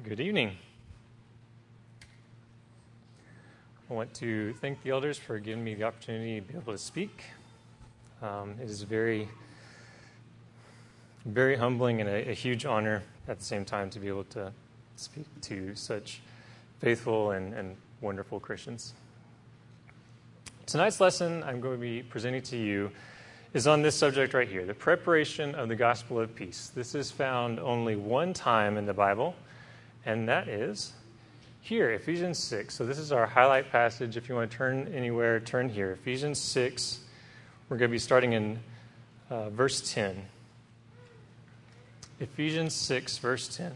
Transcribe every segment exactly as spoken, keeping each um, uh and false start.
Good evening. I want to thank the elders for giving me the opportunity to be able to speak. Um, it is very, very humbling and a, a huge honor at the same time to be able to speak to such faithful and, and wonderful Christians. Tonight's lesson I'm going to be presenting to you is on this subject right here, the preparation of the gospel of peace. This is found only one time in the Bible, and that is here, Ephesians six. So this is our highlight passage. If you want to turn anywhere, turn here. Ephesians six, we're going to be starting in uh, verse ten. Ephesians six, verse ten.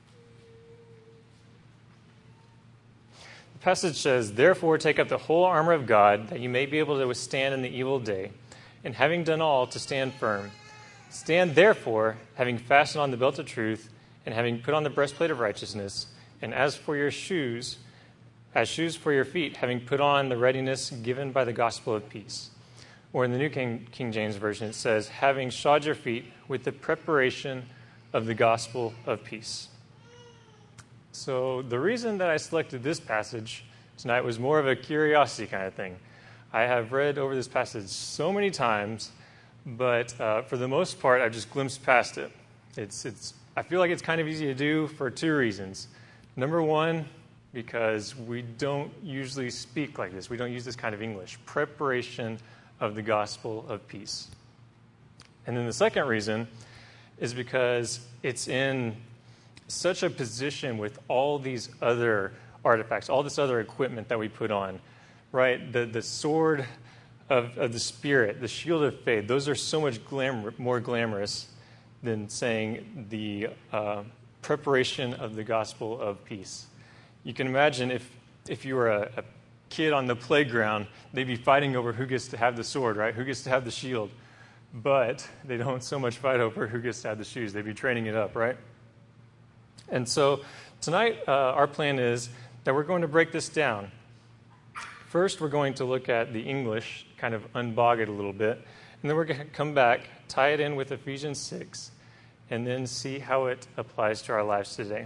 The passage says, "Therefore take up the whole armor of God, that you may be able to withstand in the evil day, and having done all, to stand firm. Stand therefore, having fastened on the belt of truth, and having put on the breastplate of righteousness, and as for your shoes, as shoes for your feet, having put on the readiness given by the gospel of peace." Or in the New King, King James Version, it says, "Having shod your feet with the preparation of the gospel of peace." So the reason that I selected this passage tonight was more of a curiosity kind of thing. I have read over this passage so many times, but uh, for the most part, I've just glimpsed past it. It's it's. I feel like it's kind of easy to do for two reasons. Number one, because we don't usually speak like this. We don't use this kind of English. Preparation of the gospel of peace. And then the second reason is because it's in such a position with all these other artifacts, all this other equipment that we put on, right? The the sword of, of the Spirit, the shield of faith, those are so much glamour, more glamorous than saying the uh, preparation of the gospel of peace. You can imagine if if you were a, a kid on the playground, they'd be fighting over who gets to have the sword, right? Who gets to have the shield. But they don't so much fight over who gets to have the shoes. They'd be training it up, right? And so tonight, uh, our plan is that we're going to break this down. First, we're going to look at the English, kind of unbog it a little bit, and then we're going to come back, tie it in with Ephesians six, and then see how it applies to our lives today.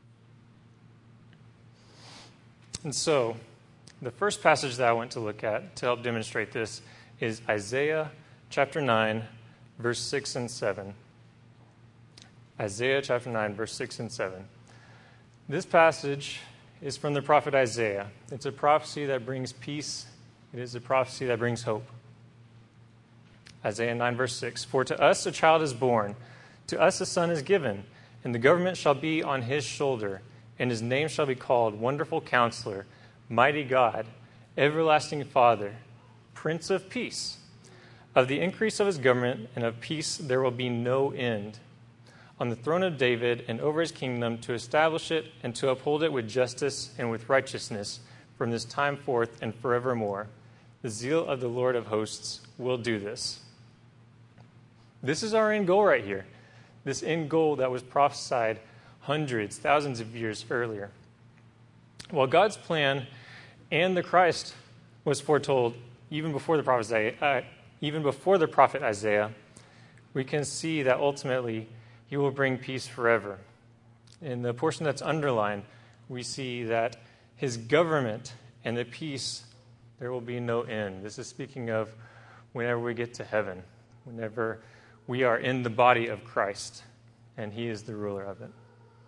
And so, the first passage that I want to look at to help demonstrate this is Isaiah chapter nine, verse six and seven. Isaiah chapter nine, verse six and seven. This passage is from the prophet Isaiah. It's a prophecy that brings peace. It is a prophecy that brings hope. Isaiah nine, verse six. "For to us a child is born, to us a son is given, and the government shall be on his shoulder, and his name shall be called Wonderful Counselor, Mighty God, Everlasting Father, Prince of Peace. Of the increase of his government and of peace there will be no end. On the throne of David and over his kingdom, to establish it and to uphold it with justice and with righteousness from this time forth and forevermore. The zeal of the Lord of hosts will do this." This is our end goal right here. This end goal that was prophesied hundreds, thousands of years earlier. While God's plan and the Christ was foretold even before the prophet Isaiah, uh, even before the prophet Isaiah, we can see that ultimately he will bring peace forever. In the portion that's underlined, we see that his government and the peace, there will be no end. This is speaking of whenever we get to heaven, whenever we are in the body of Christ, and he is the ruler of it.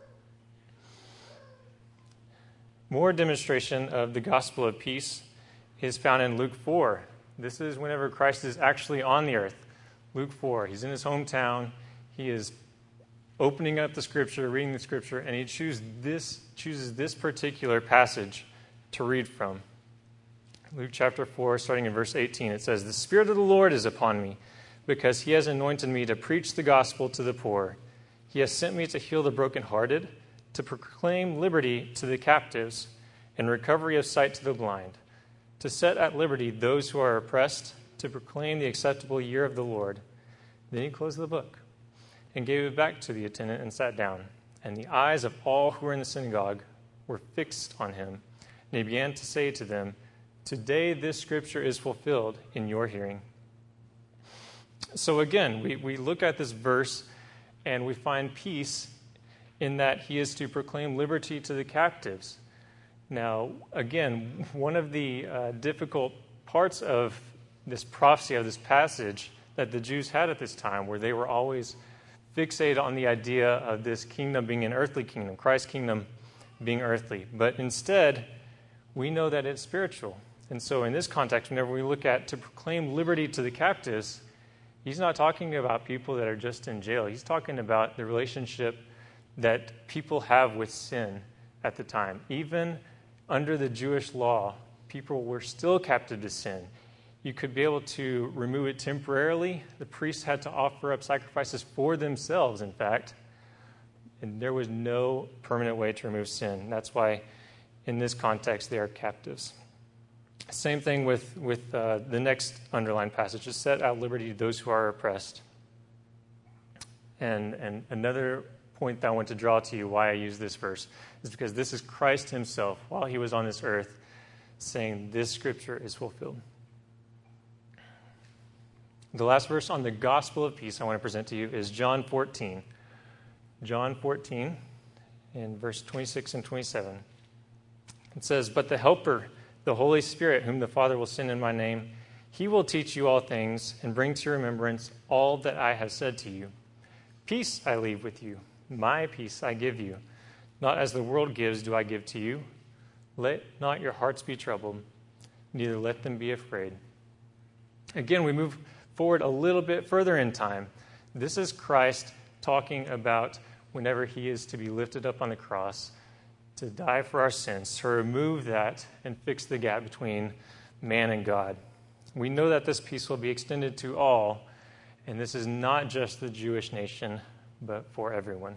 More demonstration of the gospel of peace is found in Luke four. This is whenever Christ is actually on the earth. Luke four, he's in his hometown. He is opening up the scripture, reading the scripture, and he chooses this, chooses this particular passage to read from. Luke chapter four, starting in verse eighteen, it says, "The Spirit of the Lord is upon me, because he has anointed me to preach the gospel to the poor. He has sent me to heal the brokenhearted, to proclaim liberty to the captives, and recovery of sight to the blind, to set at liberty those who are oppressed, to proclaim the acceptable year of the Lord." Then he closed the book and gave it back to the attendant and sat down. And the eyes of all who were in the synagogue were fixed on him. And he began to say to them, "Today this scripture is fulfilled in your hearing." So again, we, we look at this verse and we find peace in that he is to proclaim liberty to the captives. Now, again, one of the uh, difficult parts of this prophecy, of this passage that the Jews had at this time, where they were always fixated on the idea of this kingdom being an earthly kingdom, Christ's kingdom being earthly. But instead, we know that it's spiritual. And so in this context, whenever we look at to proclaim liberty to the captives, he's not talking about people that are just in jail. He's talking about the relationship that people have with sin at the time. Even under the Jewish law, people were still captive to sin. You could be able to remove it temporarily. The priests had to offer up sacrifices for themselves, in fact. And there was no permanent way to remove sin. That's why, in this context, they are captives. Same thing with, with uh, the next underlined passage. To set at liberty those who are oppressed. And, and another point that I want to draw to you why I use this verse is because this is Christ himself, while he was on this earth, saying this scripture is fulfilled. The last verse on the gospel of peace I want to present to you is John fourteen. John fourteen, in verse twenty-six and twenty-seven. It says, "But the Helper, the Holy Spirit, whom the Father will send in my name, he will teach you all things and bring to your remembrance all that I have said to you. Peace I leave with you, my peace I give you. Not as the world gives do I give to you. Let not your hearts be troubled, neither let them be afraid." Again, we move forward a little bit further in time. This is Christ talking about whenever he is to be lifted up on the cross to die for our sins, to remove that and fix the gap between man and God. We know that this peace will be extended to all, and this is not just the Jewish nation, but for everyone.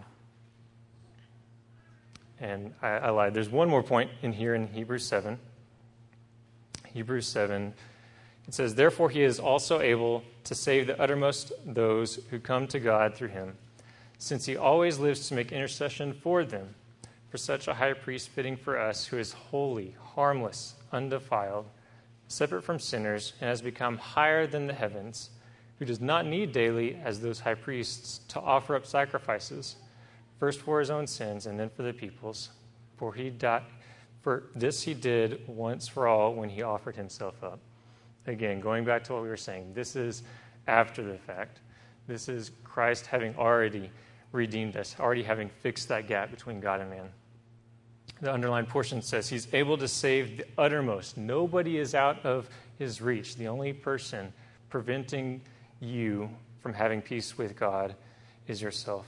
And I, I lied. There's one more point in here in Hebrews seven. Hebrews seven. It says, "Therefore he is also able to save the uttermost those who come to God through him, since he always lives to make intercession for them. For such a high priest fitting for us, who is holy, harmless, undefiled, separate from sinners, and has become higher than the heavens, who does not need daily, as those high priests, to offer up sacrifices, first for his own sins and then for the people's. For he died, for this he did once for all when he offered himself up." Again, going back to what we were saying, this is after the fact. This is Christ having already redeemed us, already having fixed that gap between God and man. The underlined portion says he's able to save the uttermost. Nobody is out of his reach. The only person preventing you from having peace with God is yourself.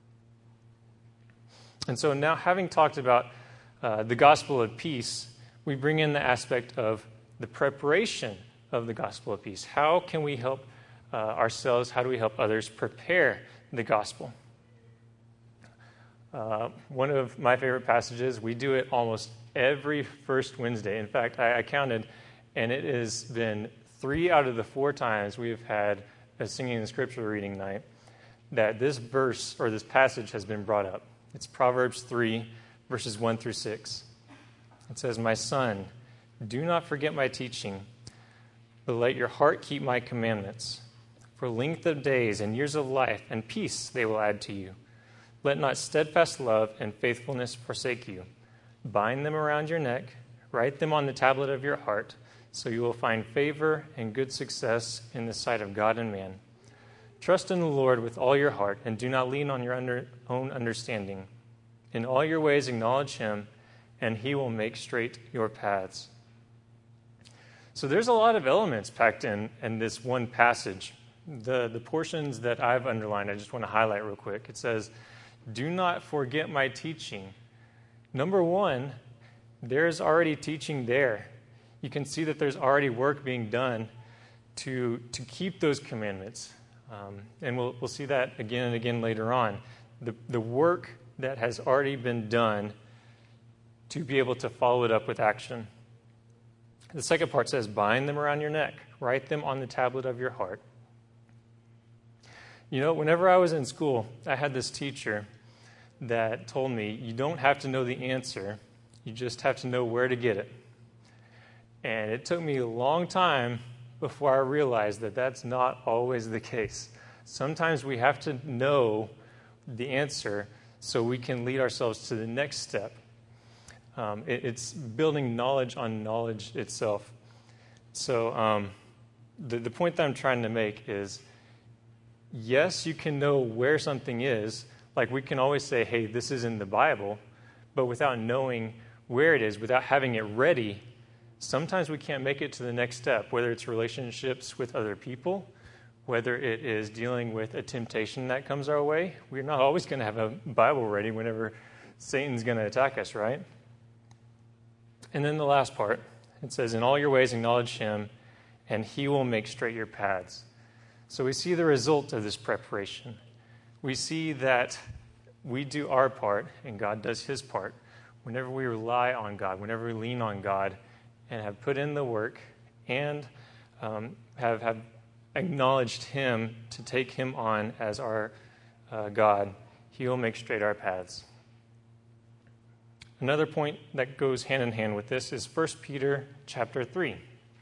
And so now, having talked about uh, the gospel of peace, we bring in the aspect of the preparation of the gospel of peace. How can we help uh, ourselves? How do we help others prepare the gospel? Uh, one of my favorite passages, we do it almost every first Wednesday. In fact, I, I counted, and it has been three out of the four times we've had a singing and scripture reading night that this verse or this passage has been brought up. It's Proverbs three, verses one through six. It says, "My son, do not forget my teaching, but let your heart keep my commandments. For length of days and years of life and peace they will add to you. Let not steadfast love and faithfulness forsake you. Bind them around your neck, write them on the tablet of your heart, so you will find favor and good success in the sight of God and man. Trust in the Lord with all your heart, and do not lean on your under, own understanding. In all your ways acknowledge him, and he will make straight your paths." So there's a lot of elements packed in in this one passage. The, the portions that I've underlined, I just want to highlight real quick. It says, "Do not forget my teaching." Number one, there's already teaching there. You can see that there's already work being done to, to keep those commandments. Um, and we'll, we'll see that again and again later on. The, the work that has already been done to be able to follow it up with action. The second part says, "Bind them around your neck. Write them on the tablet of your heart." You know, whenever I was in school, I had this teacher that told me, you don't have to know the answer, you just have to know where to get it. And it took me a long time before I realized that that's not always the case. Sometimes we have to know the answer so we can lead ourselves to the next step. Um, it, it's building knowledge on knowledge itself. So um, the, the point that I'm trying to make is, yes, you can know where something is. Like we can always say, hey, this is in the Bible, but without knowing where it is, without having it ready, sometimes we can't make it to the next step, whether it's relationships with other people, whether it is dealing with a temptation that comes our way. We're not always going to have a Bible ready whenever Satan's going to attack us, right? And then the last part, it says, in all your ways acknowledge him, and he will make straight your paths. So we see the result of this preparation. We see that we do our part, and God does his part. Whenever we rely on God, whenever we lean on God, and have put in the work, and um, have have acknowledged him to take him on as our uh, God, he will make straight our paths. Another point that goes hand in hand with this is First Peter chapter three.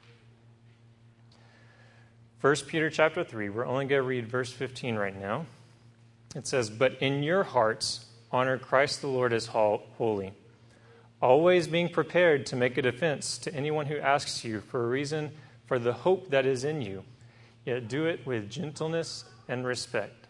First Peter chapter three, we're only going to read verse fifteen right now. It says, but in your hearts honor Christ the Lord as holy, always being prepared to make a defense to anyone who asks you for a reason for the hope that is in you, yet do it with gentleness and respect.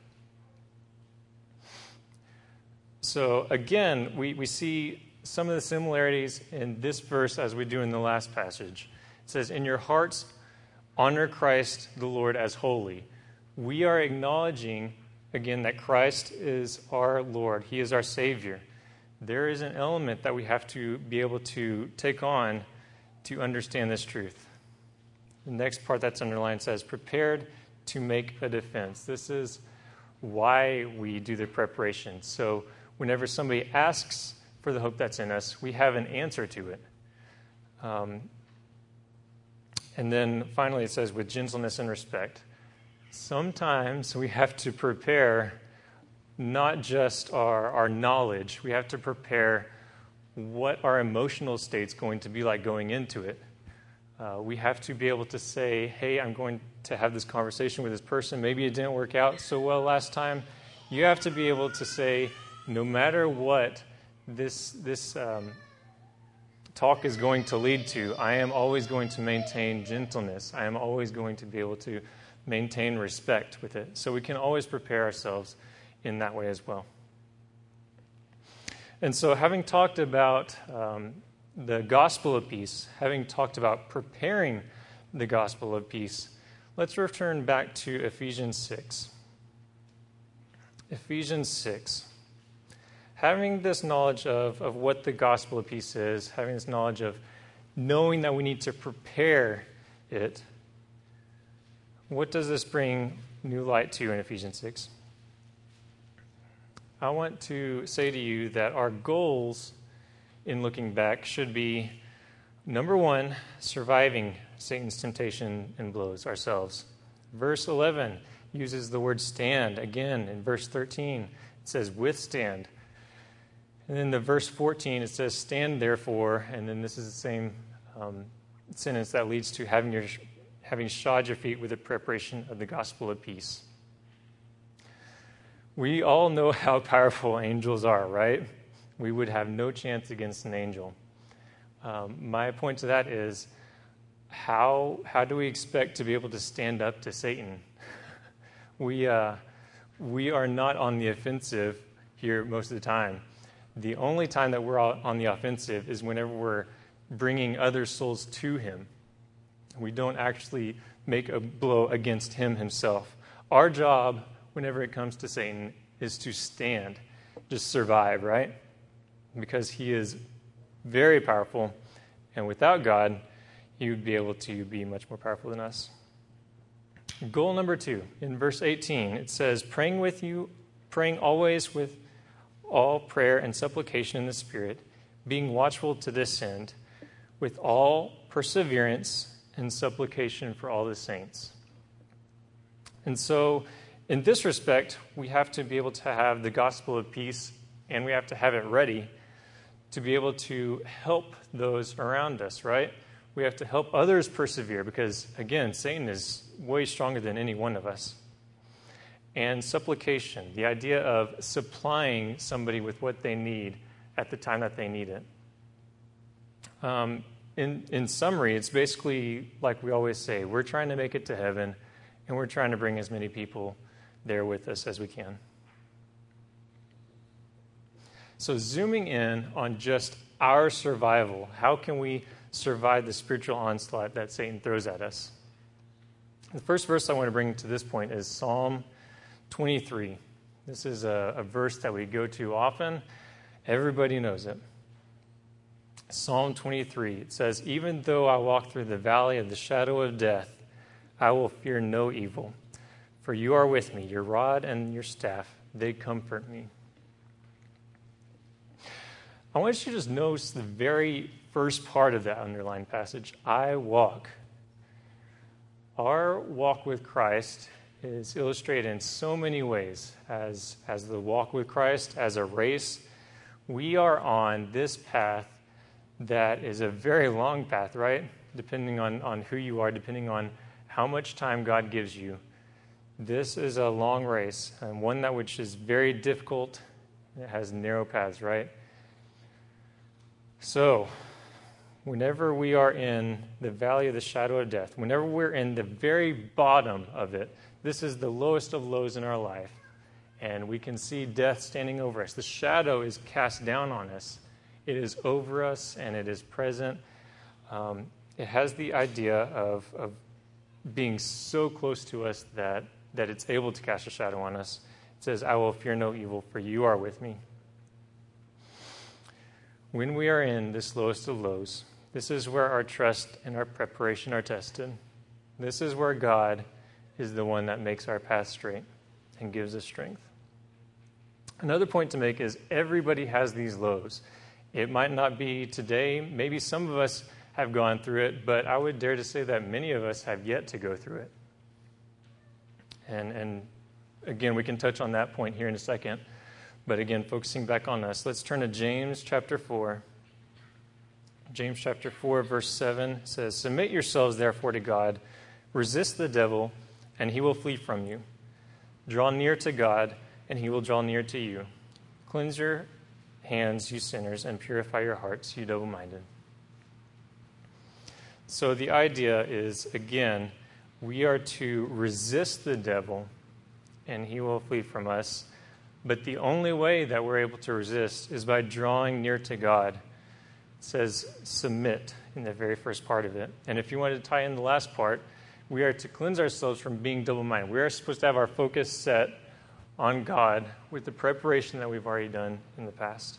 So again, we, we see some of the similarities in this verse as we do in the last passage. It says, in your hearts, honor Christ the Lord as holy. We are acknowledging, again, that Christ is our Lord. He is our Savior. There is an element that we have to be able to take on to understand this truth. The next part that's underlined says, prepared to make a defense. This is why we do the preparation. So whenever somebody asks for the hope that's in us, we have an answer to it. Um, and then finally it says, with gentleness and respect. Sometimes we have to prepare not just our, our knowledge, we have to prepare what our emotional state's going to be like going into it. Uh, we have to be able to say, hey, I'm going to have this conversation with this person. Maybe it didn't work out so well last time. You have to be able to say, no matter what this, this um, talk is going to lead to, I am always going to maintain gentleness. I am always going to be able to maintain respect with it. So we can always prepare ourselves in that way as well. And so having talked about um, the gospel of peace, having talked about preparing the gospel of peace, let's return back to Ephesians six. Ephesians six. Having this knowledge of, of what the gospel of peace is, having this knowledge of knowing that we need to prepare it, what does this bring new light to in Ephesians six? I want to say to you that our goals in looking back should be, number one, surviving Satan's temptation and blows ourselves. Verse eleven uses the word stand. Again, in verse thirteen, it says withstand. And then the verse fourteen, it says stand therefore, and then this is the same um, sentence that leads to having your having shod your feet with the preparation of the gospel of peace. We all know how powerful angels are, right? We would have no chance against an angel. Um, my point to that is, how how do we expect to be able to stand up to Satan? we uh, we are not on the offensive here most of the time. The only time that we're on the offensive is whenever we're bringing other souls to him. We don't actually make a blow against him himself. Our job, whenever it comes to Satan, is to stand, just survive, right? Because he is very powerful, and without God, he would be able to be much more powerful than us. Goal number two, in verse eighteen, it says, praying with you, praying always with all prayer and supplication in the Spirit, being watchful to this end, with all perseverance and supplication for all the saints. And so, in this respect, we have to be able to have the gospel of peace, and we have to have it ready to be able to help those around us, right? We have to help others persevere because, again, Satan is way stronger than any one of us. and supplication, the idea of supplying somebody with what they need at the time that they need it. Um, in, in summary, it's basically like we always say, we're trying to make it to heaven, and we're trying to bring as many people there with us as we can. So zooming in on just our survival, how can we survive the spiritual onslaught that Satan throws at us? The first verse I want to bring to this point is Psalm twenty-three. This is a, a verse that we go to often. Everybody knows it. Psalm twenty-three, it says, "Even though I walk through the valley of the shadow of death, I will fear no evil. For you are with me, your rod and your staff, they comfort me." I want you to just notice the very first part of that underlined passage, I walk. Our walk with Christ is illustrated in so many ways as, as the walk with Christ, as a race. We are on this path that is a very long path, right? Depending on, on who you are, depending on how much time God gives you. This is a long race, and one that which is very difficult. It has narrow paths, right? So, whenever we are in the valley of the shadow of death, whenever we're in the very bottom of it, this is the lowest of lows in our life, and we can see death standing over us. The shadow is cast down on us. It is over us, and it is present. Um, it has the idea of, of being so close to us that, that it's able to cast a shadow on us. It says, "I will fear no evil, for you are with me." When we are in this lowest of lows, this is where our trust and our preparation are tested. This is where God is the one that makes our path straight and gives us strength. Another point to make is everybody has these lows. It might not be today. Maybe some of us have gone through it, but I would dare to say that many of us have yet to go through it. And, and again, we can touch on that point here in a second. But again, focusing back on us, let's turn to James chapter four. James chapter four, verse seven says, "Submit yourselves therefore to God, resist the devil, and he will flee from you. Draw near to God, and he will draw near to you. Cleanse your hands, you sinners, and purify your hearts, you double-minded." So the idea is, again, we are to resist the devil, and he will flee from us. But the only way that we're able to resist is by drawing near to God. It says submit in the very first part of it. And if you want to tie in the last part, we are to cleanse ourselves from being double-minded. We are supposed to have our focus set on God with the preparation that we've already done in the past.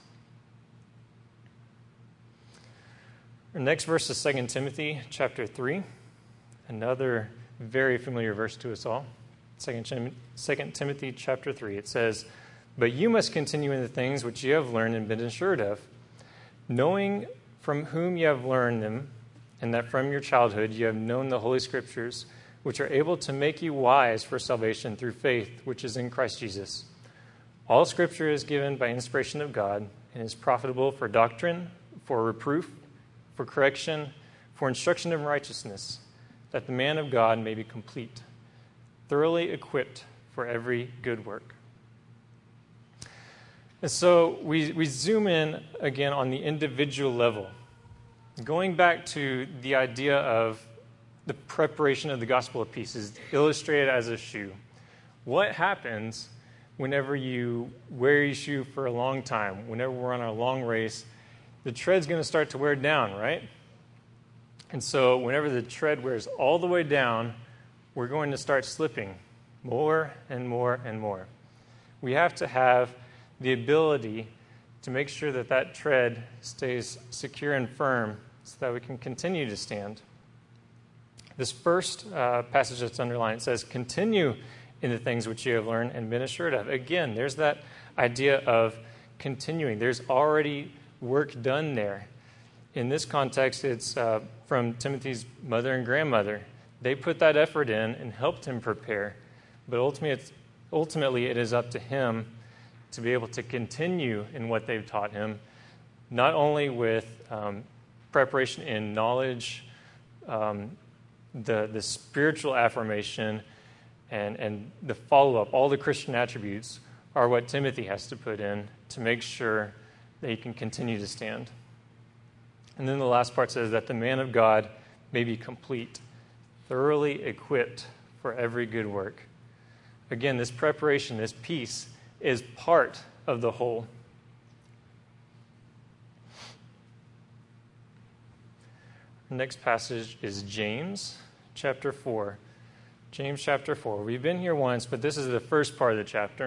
Our next verse is Second Timothy chapter three, another very familiar verse to us all. Second Timothy chapter three, it says, "But you must continue in the things which you have learned and been assured of, knowing from whom you have learned them, and that from your childhood you have known the Holy Scriptures, which are able to make you wise for salvation through faith, which is in Christ Jesus. All Scripture is given by inspiration of God, and is profitable for doctrine, for reproof, for correction, for instruction in righteousness, that the man of God may be complete, thoroughly equipped for every good work." And so we, we zoom in again on the individual level, going back to the idea of the preparation of the gospel of peace is illustrated as a shoe. What happens whenever you wear your shoe for a long time? Whenever we're on our long race, the tread's going to start to wear down, right? And so whenever the tread wears all the way down, we're going to start slipping more and more and more. We have to have the ability to make sure that that tread stays secure and firm so that we can continue to stand. This first uh, passage that's underlined, it says, "Continue in the things which you have learned and been assured of." Again, there's that idea of continuing. There's already work done there. In this context, it's uh, from Timothy's mother and grandmother. They put that effort in and helped him prepare. But ultimately, it's, ultimately it is up to him to be able to continue in what they've taught him, not only with um, preparation in knowledge, um, the, the spiritual affirmation, And, and the follow-up, all the Christian attributes, are what Timothy has to put in to make sure that he can continue to stand. And then the last part says that the man of God may be complete, thoroughly equipped for every good work. Again, this preparation, this piece, is part of the whole. The next passage is James chapter four. James chapter four. We've been here once, but this is the first part of the chapter.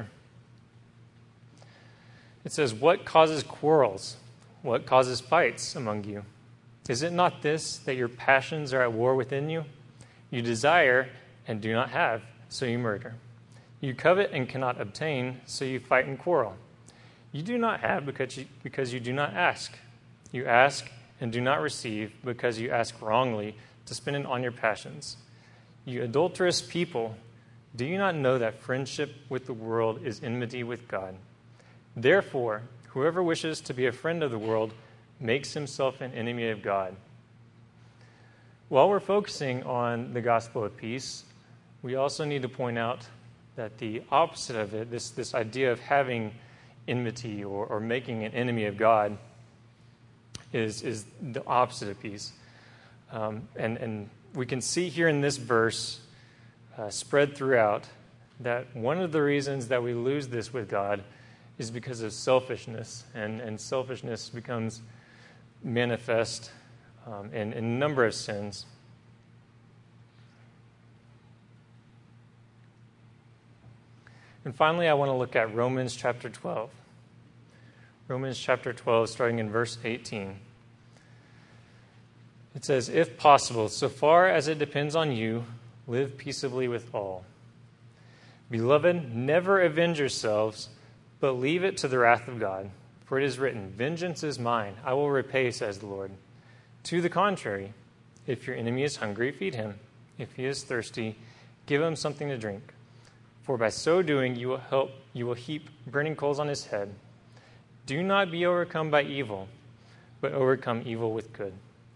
It says, "What causes quarrels? What causes fights among you? Is it not this, that your passions are at war within you? You desire and do not have, so you murder. You covet and cannot obtain, so you fight and quarrel. You do not have because you, because you do not ask. You ask and do not receive because you ask wrongly to spend it on your passions. You adulterous people, do you not know that friendship with the world is enmity with God? Therefore, whoever wishes to be a friend of the world makes himself an enemy of God." While we're focusing on the gospel of peace, we also need to point out that the opposite of it, this, this idea of having enmity or, or making an enemy of God, is, is the opposite of peace. Um, and, and we can see here in this verse, uh, spread throughout, that one of the reasons that we lose this with God is because of selfishness. And, and selfishness becomes manifest um, in, in a number of sins. And finally, I want to look at Romans chapter twelve. Romans chapter twelve, starting in verse eighteen. It says, "If possible, so far as it depends on you, live peaceably with all. Beloved, never avenge yourselves, but leave it to the wrath of God. For it is written, 'Vengeance is mine, I will repay,' says the Lord. To the contrary, if your enemy is hungry, feed him. If he is thirsty, give him something to drink. For by so doing, you will help, you will heap burning coals on his head. Do not be overcome by evil, but overcome evil with good."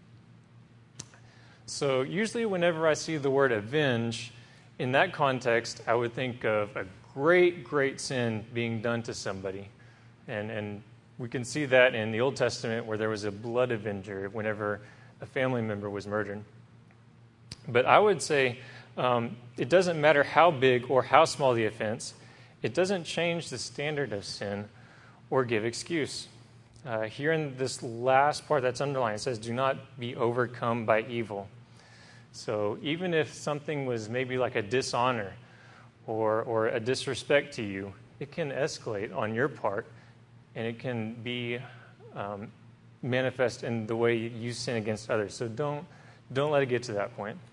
So usually whenever I see the word avenge, in that context, I would think of a great, great sin being done to somebody. And, and we can see that in the Old Testament where there was a blood avenger whenever a family member was murdered. But I would say um, it doesn't matter how big or how small the offense. It doesn't change the standard of sin or give excuse. Uh, here in this last part that's underlined, it says, "Do not be overcome by evil." So even if something was maybe like a dishonor or, or a disrespect to you, it can escalate on your part, and it can be um, manifest in the way you sin against others. So don't don't let it get to that point.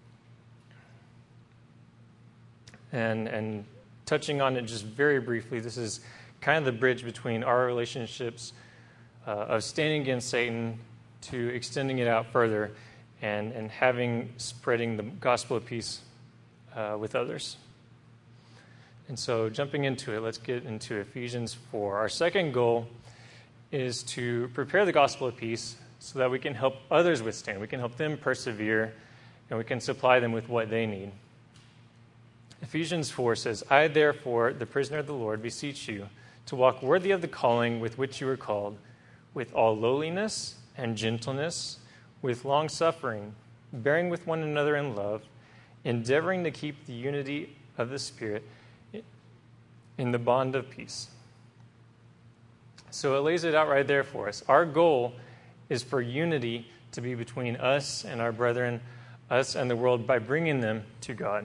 And and touching on it just very briefly, this is kind of the bridge between our relationships uh, of standing against Satan to extending it out further and, and having, spreading the gospel of peace uh, with others. And so jumping into it, let's get into Ephesians four. Our second goal is to prepare the gospel of peace so that we can help others withstand. We can help them persevere, and we can supply them with what they need. Ephesians four says, "I therefore, the prisoner of the Lord, beseech you to walk worthy of the calling with which you were called, with all lowliness and gentleness, with long-suffering, bearing with one another in love, endeavoring to keep the unity of the Spirit in the bond of peace." So it lays it out right there for us. Our goal is for unity to be between us and our brethren, us and the world, by bringing them to God.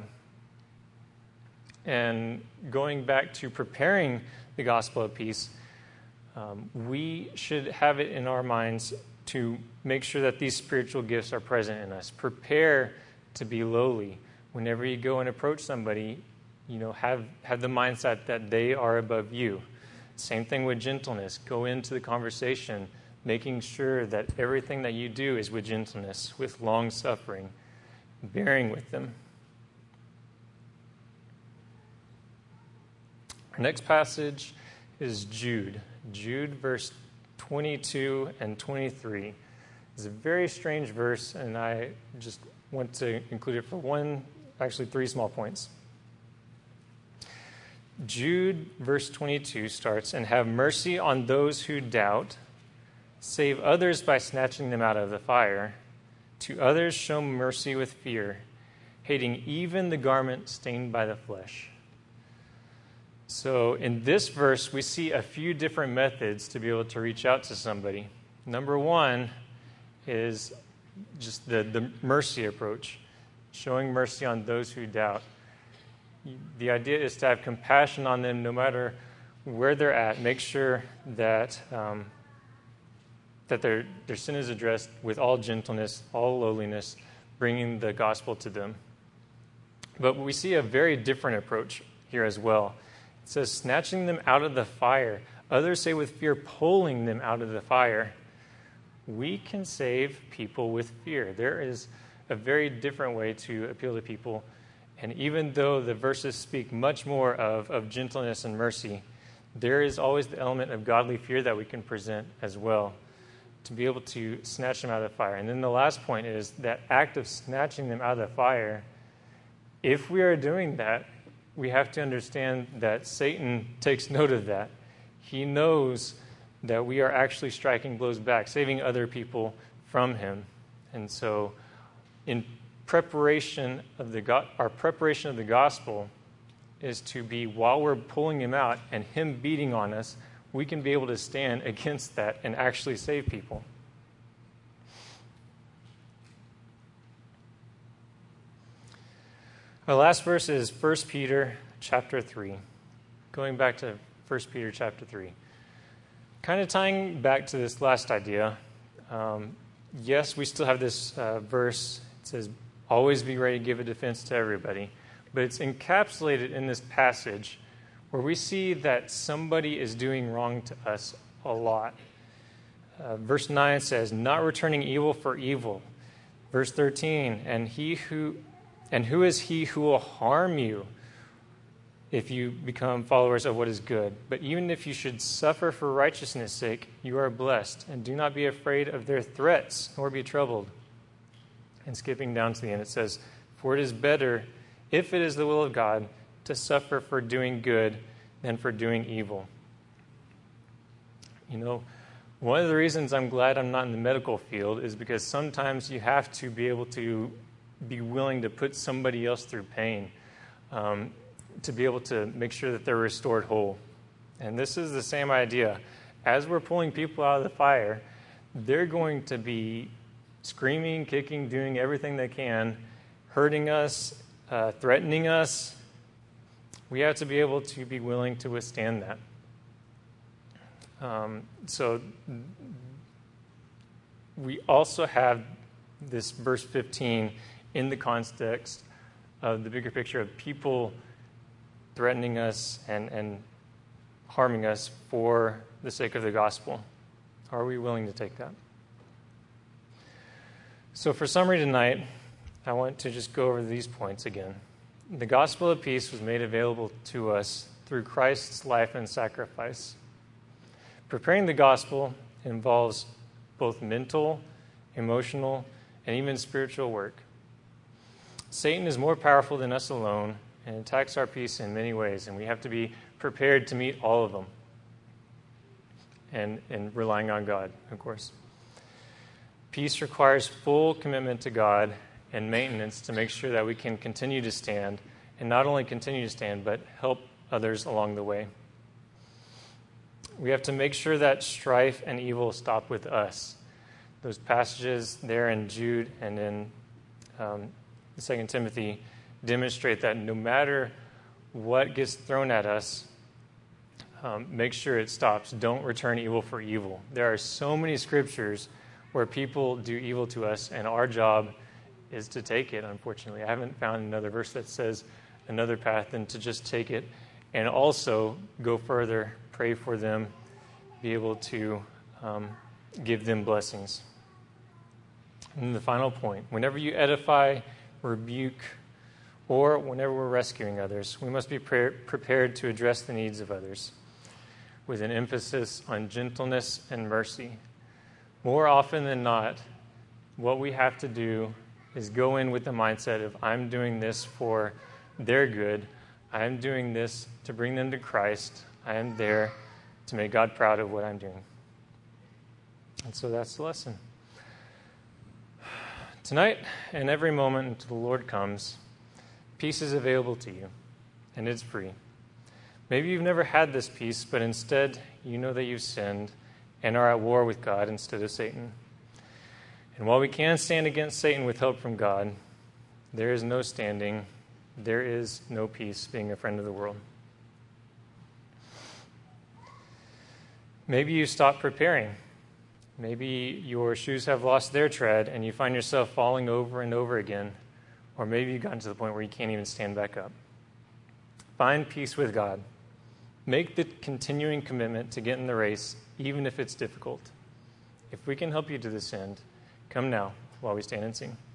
And going back to preparing the gospel of peace, um, we should have it in our minds to make sure that these spiritual gifts are present in us. Prepare to be lowly. Whenever you go and approach somebody, you know, have, have the mindset that they are above you. Same thing with gentleness. Go into the conversation making sure that everything that you do is with gentleness, with long suffering, bearing with them. Our next passage is Jude. Jude, verse twenty-two and twenty-three. It's a very strange verse, and I just want to include it for one, actually three small points. Jude, verse twenty-two starts, "And have mercy on those who doubt. Save others by snatching them out of the fire. To others show mercy with fear, hating even the garment stained by the flesh." So in this verse, we see a few different methods to be able to reach out to somebody. Number one is just the, the mercy approach, showing mercy on those who doubt. The idea is to have compassion on them no matter where they're at. Make sure that um, that their, their sin is addressed with all gentleness, all lowliness, bringing the gospel to them. But we see a very different approach here as well. It says, snatching them out of the fire. Others say with fear, pulling them out of the fire. We can save people with fear. There is a very different way to appeal to people. And even though the verses speak much more of, of gentleness and mercy, there is always the element of godly fear that we can present as well, to be able to snatch them out of the fire. And then the last point is that act of snatching them out of the fire. If we are doing that, we have to understand that Satan takes note of that. He knows that we are actually striking blows back, saving other people from him. And so in preparation of the go- our preparation of the gospel is to be, while we're pulling him out and him beating on us, we can be able to stand against that and actually save people. Our last verse is First Peter chapter three. Going back to First Peter chapter three. Kind of tying back to this last idea, um, yes, we still have this uh, verse. It says, always be ready to give a defense to everybody. But it's encapsulated in this passage where we see that somebody is doing wrong to us a lot. Uh, verse nine says, not returning evil for evil. Verse thirteen, and he who and who is he who will harm you if you become followers of what is good? But even if you should suffer for righteousness' sake, you are blessed, and do not be afraid of their threats, nor be troubled. And skipping down to the end, it says, for it is better, if it is the will of God, to suffer for doing good than for doing evil. You know, one of the reasons I'm glad I'm not in the medical field is because sometimes you have to be able to be willing to put somebody else through pain, um, to be able to make sure that they're restored whole. And this is the same idea. As we're pulling people out of the fire, they're going to be screaming, kicking, doing everything they can, hurting us, uh, threatening us. We have to be able to be willing to withstand that. Um, so we also have this verse fifteen in the context of the bigger picture of people threatening us and, and harming us for the sake of the gospel. Are we willing to take that? So for summary tonight, I want to just go over these points again. The gospel of peace was made available to us through Christ's life and sacrifice. Preparing the gospel involves both mental, emotional, and even spiritual work. Satan is more powerful than us alone and attacks our peace in many ways, and we have to be prepared to meet all of them. And, and relying on God, of course. Peace requires full commitment to God and maintenance to make sure that we can continue to stand, and not only continue to stand, but help others along the way. We have to make sure that strife and evil stop with us. Those passages there in Jude and in um, Second Timothy demonstrate that no matter what gets thrown at us, um, make sure it stops. Don't return evil for evil. There are so many scriptures where people do evil to us, and our job is to take it, unfortunately. I haven't found another verse that says another path than to just take it, and also go further, pray for them, be able to um, give them blessings. And the final point, whenever you edify, rebuke, or whenever we're rescuing others, we must be pre- prepared to address the needs of others with an emphasis on gentleness and mercy. More often than not, what we have to do is go in with the mindset of, I'm doing this for their good. I am doing this to bring them to Christ. I am there to make God proud of what I'm doing. And so that's the lesson. Tonight and every moment until the Lord comes, peace is available to you, and it's free. Maybe you've never had this peace, but instead you know that you've sinned and are at war with God instead of Satan. And while we can stand against Satan with help from God, there is no standing, there is no peace being a friend of the world. Maybe you stopped preparing. Maybe your shoes have lost their tread and you find yourself falling over and over again. Or maybe you've gotten to the point where you can't even stand back up. Find peace with God. Make the continuing commitment to get in the race, even if it's difficult. If we can help you to this end, come now while we stand and sing.